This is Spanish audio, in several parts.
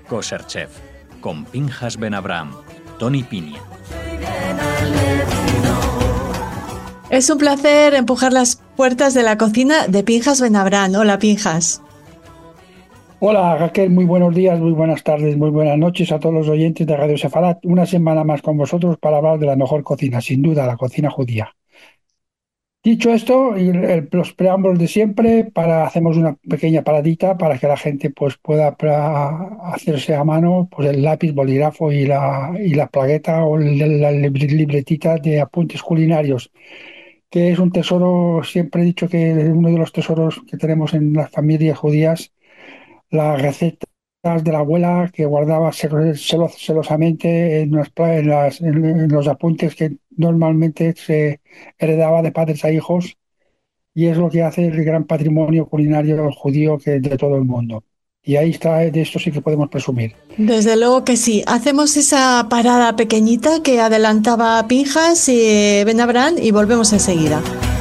Kosher Chef, con Pinjas Ben Abraham, Tony Piña. Es un placer empujar las puertas de la cocina de Pinjas Ben Abraham. Hola, Pinjas. Hola Raquel, muy buenos días, muy buenas tardes, muy buenas noches a todos los oyentes de Radio Sefarat. Una semana más con vosotros para hablar de la mejor cocina, sin duda, la cocina judía. Dicho esto, y los preámbulos de siempre, hacemos una pequeña paradita para que la gente pues, pueda hacerse a mano pues, el lápiz, bolígrafo y la plaqueta o la libretita de apuntes culinarios, que es un tesoro. Siempre he dicho que es uno de los tesoros que tenemos en las familias judías, las recetas de la abuela que guardaba celosamente en los apuntes que normalmente se heredaba de padres a hijos, y es lo que hace el gran patrimonio culinario judío de todo el mundo. Y ahí está, de esto sí que podemos presumir. Desde luego que sí. Hacemos esa parada pequeñita que adelantaba Pinjas y Ben Abraham y volvemos enseguida.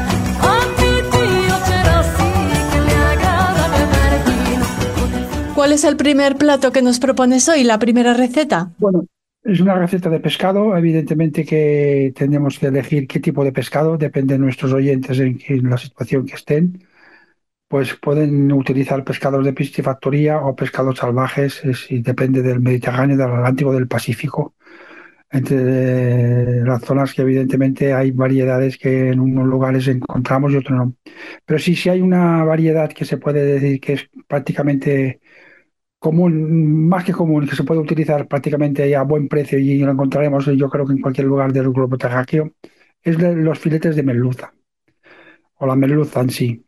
¿Cuál es el primer plato que nos propones hoy, la primera receta? Bueno, es una receta de pescado. Evidentemente que tenemos que elegir qué tipo de pescado, depende de nuestros oyentes en la situación que estén. Pues pueden utilizar pescados de piscifactoría o pescados salvajes, y depende del Mediterráneo, del Atlántico, del Pacífico. Entre las zonas que evidentemente hay variedades que en unos lugares encontramos y otros no. Pero sí hay una variedad que se puede decir que es prácticamente común, más que común, que se puede utilizar prácticamente a buen precio y lo encontraremos yo creo que en cualquier lugar del globo terráqueo, es los filetes de merluza o la merluza en sí.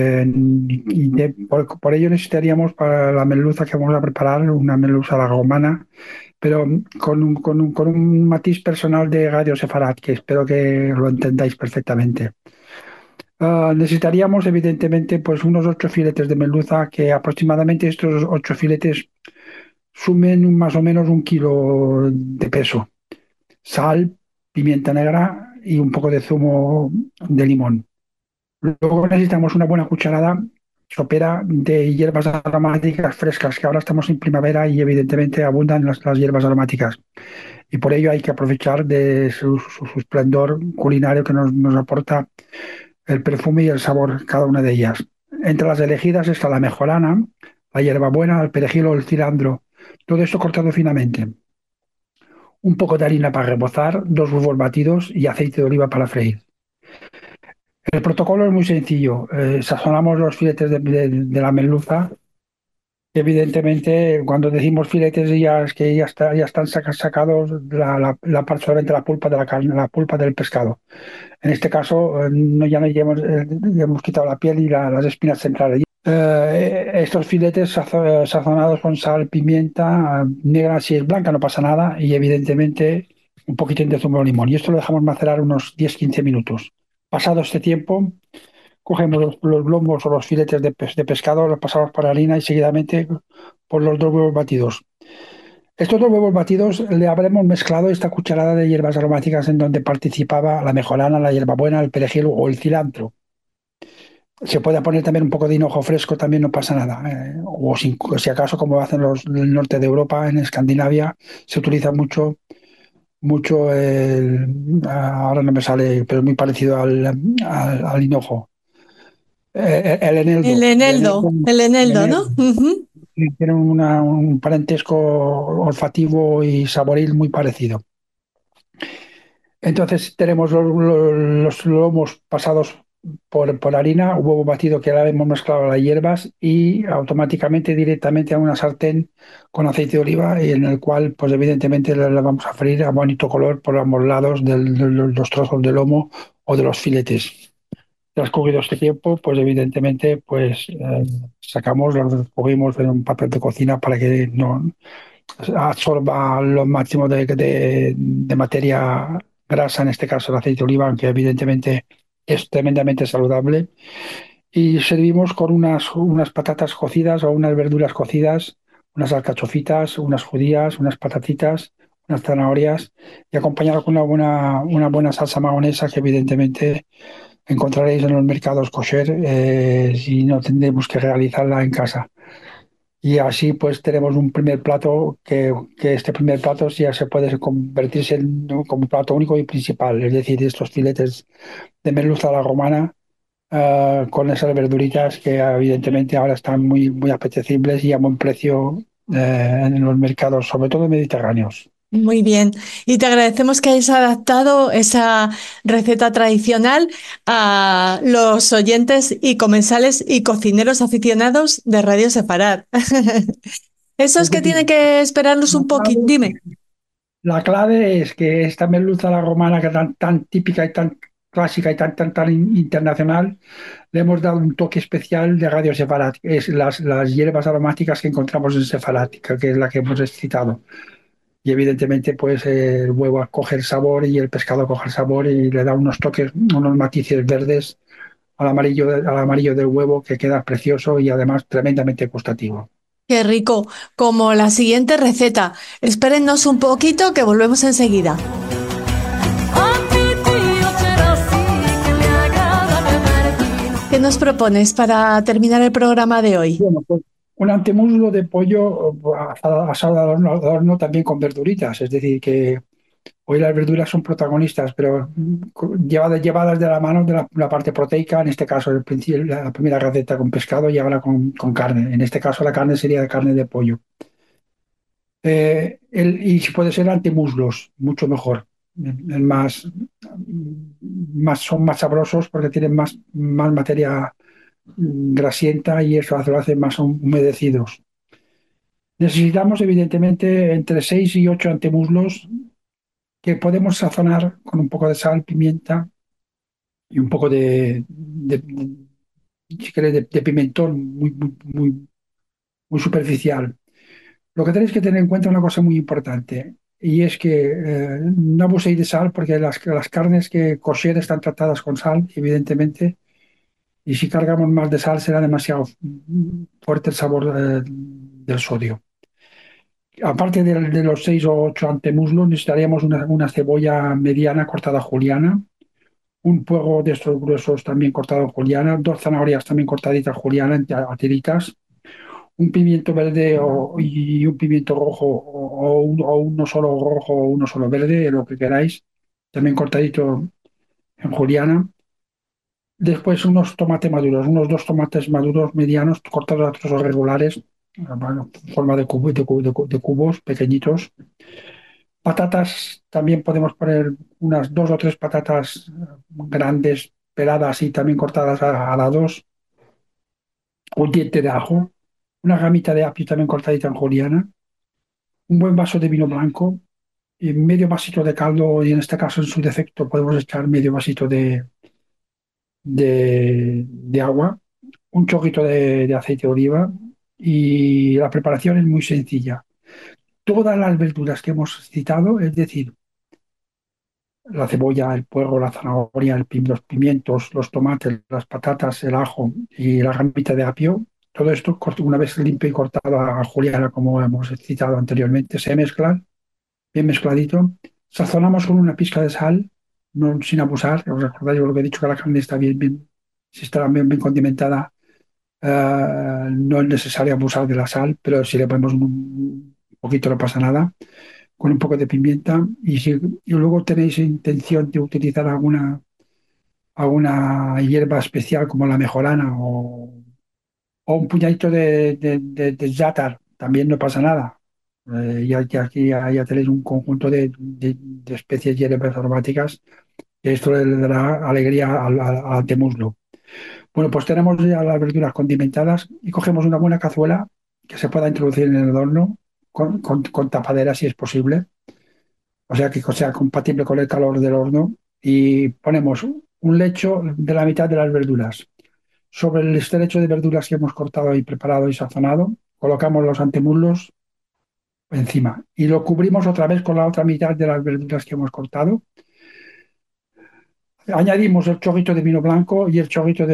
Por ello necesitaríamos para la merluza que vamos a preparar una merluza a la romana, pero con un matiz personal de Radio Sefarat, que espero que lo entendáis perfectamente. Necesitaríamos evidentemente pues unos 8 filetes de merluza, que aproximadamente estos 8 filetes sumen más o menos 1 kilo de peso. Sal, pimienta negra y un poco de zumo de limón. Luego necesitamos una buena cucharada sopera de hierbas aromáticas frescas, que ahora estamos en primavera y evidentemente abundan las hierbas aromáticas. Y por ello hay que aprovechar de su esplendor culinario que nos aporta el perfume y el sabor, cada una de ellas. Entre las elegidas está la mejorana, la hierbabuena, el perejil o el cilantro. Todo esto cortado finamente. Un poco de harina para rebozar, 2 huevos batidos y aceite de oliva para freír. El protocolo es muy sencillo. Sazonamos los filetes de la merluza. Evidentemente, cuando decimos filetes, ya es que ya están sacados solamente la pulpa de la carne, la pulpa del pescado. En este caso, no, ya hemos quitado la piel y las espinas centrales. Estos filetes sazonados con sal, pimienta negra, si es blanca no pasa nada, y evidentemente un poquitín de zumo de limón. Y esto lo dejamos macerar unos 10-15 minutos. Pasado este tiempo, cogemos los lombos o los filetes de pescado, los pasamos por harina y seguidamente por los 2 huevos batidos. Estos 2 huevos batidos le habremos mezclado esta cucharada de hierbas aromáticas en donde participaba la mejorana, la hierbabuena, el perejil o el cilantro. Se puede poner también un poco de hinojo fresco, también no pasa nada. Si acaso, como hacen los del norte de Europa, en Escandinavia, se utiliza mucho ahora no me sale, pero es muy parecido al hinojo. El eneldo. El eneldo, ¿no? Uh-huh. Tiene un parentesco olfativo y saboril muy parecido. Entonces tenemos los lomos pasados por harina, huevo batido que ahora hemos mezclado las hierbas, y automáticamente directamente a una sartén con aceite de oliva, y en el cual pues evidentemente la vamos a freír a bonito color por ambos lados de los trozos de lomo o de los filetes. Transcurrido este tiempo, pues evidentemente sacamos, los recogimos en un papel de cocina para que no absorba lo máximo de materia grasa, en este caso el aceite de oliva, aunque evidentemente es tremendamente saludable. Y servimos con unas patatas cocidas o unas verduras cocidas, unas alcachofitas, unas judías, unas patatitas, unas zanahorias, y acompañado con una buena salsa mahonesa que evidentemente encontraréis en los mercados kosher, si no tendremos que realizarla en casa. Y así pues tenemos un primer plato que este primer plato ya se puede convertirse en, ¿no?, como plato único y principal, es decir, estos filetes de merluza a la romana, con esas verduritas que evidentemente ahora están muy, muy apetecibles y a buen precio, en los mercados, sobre todo mediterráneos. Muy bien. Y te agradecemos que hayas adaptado esa receta tradicional a los oyentes y comensales y cocineros aficionados de Radio Sefarad. Esos Es que decir, tienen que esperarnos la un poquito. clave, Dime. la clave es que esta merluza a la romana, que es tan, tan típica y tan clásica y tan, tan, tan internacional, le hemos dado un toque especial de Radio Sefarad, que es las hierbas aromáticas que encontramos en Sefarad, que es la que hemos citado. Y evidentemente, pues el huevo coge el sabor y el pescado coge el sabor y le da unos toques, unos matices verdes al amarillo del huevo, que queda precioso y además tremendamente gustativo. Qué rico. Como la siguiente receta. Espérennos un poquito que volvemos enseguida. ¿Qué nos propones para terminar el programa de hoy? Bueno, pues un antemuslo de pollo asado al horno también con verduritas, es decir, que hoy las verduras son protagonistas, pero llevadas de la mano de la parte proteica, en este caso la primera receta con pescado y ahora con carne. En este caso la carne sería de carne de pollo. Y si puede ser antemuslos, mucho mejor. Más, son más sabrosos porque tienen más materia grasienta y eso lo hace más humedecidos. Necesitamos evidentemente entre 6 y 8 antemuslos que podemos sazonar con un poco de sal, pimienta y un poco si queréis, de pimentón muy, muy, muy, muy superficial. Lo que tenéis que tener en cuenta es una cosa muy importante, y es que no abuséis de sal porque las carnes que kosher están tratadas con sal, evidentemente, y si cargamos más de sal será demasiado fuerte el sabor del sodio. Aparte de los 6 o 8 antemuslos, necesitaríamos una cebolla mediana cortada juliana, un puego de estos gruesos también cortado en juliana, dos zanahorias también cortaditas juliana a tiritas, un pimiento verde y un pimiento rojo, o uno solo rojo o uno solo verde, lo que queráis, también cortadito en juliana. Después unos tomates maduros, unos dos tomates maduros medianos cortados a trozos regulares, bueno, en forma de cubos pequeñitos. Patatas, también podemos poner unas dos o tres patatas grandes, peladas y también cortadas a dados, un diente de ajo, una ramita de apio también cortadita en juliana, un buen vaso de vino blanco y medio vasito de caldo, y en este caso en su defecto podemos echar medio vasito de agua, un chorrito de aceite de oliva, y la preparación es muy sencilla. Todas las verduras que hemos citado, es decir, la cebolla, el puerro, la zanahoria, los pimientos, los tomates, las patatas, el ajo y la ramita de apio, todo esto una vez limpio y cortado a juliana, como hemos citado anteriormente, se mezclan bien mezcladito. Sazonamos con una pizca de sal, no, sin abusar. ¿Os acordáis lo que he dicho? Que la carne está bien, bien, si está bien, bien condimentada, no es necesario abusar de la sal, pero si le ponemos un poquito no pasa nada, con un poco de pimienta. Y luego tenéis intención de utilizar alguna hierba especial como la mejorana, o un puñadito de za'atar, también no pasa nada. Ya aquí ya tenéis un conjunto de especies hierbas aromáticas, que esto le dará alegría al temuslo. Bueno, pues tenemos ya las verduras condimentadas y cogemos una buena cazuela que se pueda introducir en el horno con tapadera si es posible, o sea que sea compatible con el calor del horno, y ponemos un lecho de la mitad de las verduras. Sobre este lecho de verduras que hemos cortado y preparado y sazonado, colocamos los antemuslos encima y lo cubrimos otra vez con la otra mitad de las verduras que hemos cortado. Añadimos el chorrito de vino blanco y el chorrito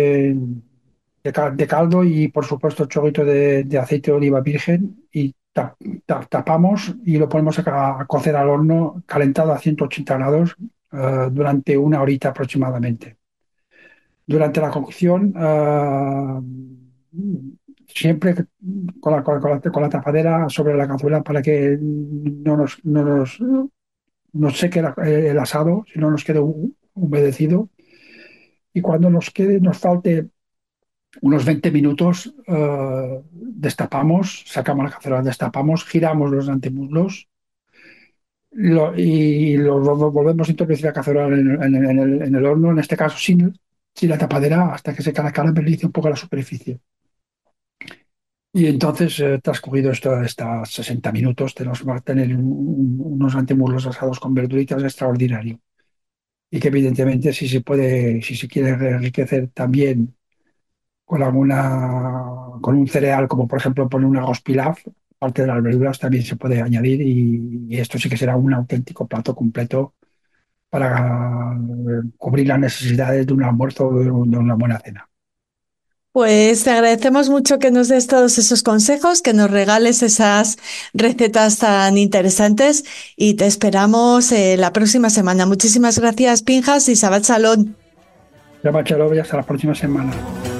de caldo, y por supuesto el chorrito de aceite de oliva virgen, y tapamos y lo ponemos a cocer al horno calentado a 180 grados, durante una horita aproximadamente. Durante la cocción, siempre con la tapadera sobre la cazuela para que no seque el asado, si no nos quede humedecido. Y cuando nos falte unos 20 minutos, destapamos, sacamos la cazuela, destapamos, giramos los antemuslos y volvemos a introducir la cazuela en el horno, en este caso sin la tapadera, hasta que se caramelice un poco la superficie. Y entonces, transcurrido estos 60 minutos, tenemos que tener unos antemuslos asados con verduritas extraordinario. Y que evidentemente si se quiere enriquecer también con un cereal, como por ejemplo poner un arroz pilaf, parte de las verduras también se puede añadir y esto sí que será un auténtico plato completo para cubrir las necesidades de un almuerzo o de una buena cena. Pues te agradecemos mucho que nos des todos esos consejos, que nos regales esas recetas tan interesantes y te esperamos la próxima semana. Muchísimas gracias, Pinjas, y Shabbat Shalom. Ya, Bachelor, y hasta la próxima semana.